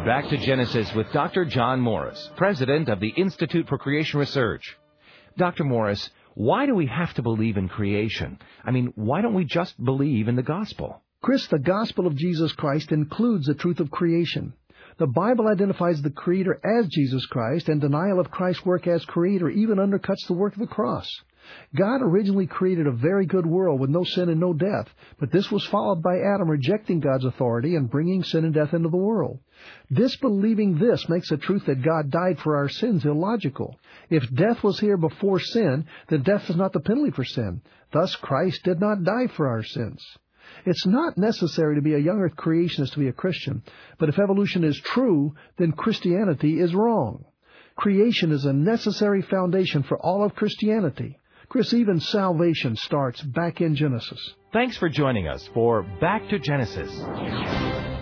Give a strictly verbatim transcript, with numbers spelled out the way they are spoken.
Back to Genesis with Doctor John Morris, president of the Institute for Creation Research. Doctor Morris, why do we have to believe in creation? I mean, why don't we just believe in the gospel? Chris, the gospel of Jesus Christ includes the truth of creation. The Bible identifies the Creator as Jesus Christ, and denial of Christ's work as Creator even undercuts the work of the cross. God originally created a very good world with no sin and no death, but this was followed by Adam rejecting God's authority and bringing sin and death into the world. Disbelieving this makes the truth that God died for our sins illogical. If death was here before sin, then death is not the penalty for sin. Thus, Christ did not die for our sins. It's not necessary to be a young earth creationist to be a Christian, but if evolution is true, then Christianity is wrong. Creation is a necessary foundation for all of Christianity. Chris, even salvation starts back in Genesis. Thanks for joining us for Back to Genesis.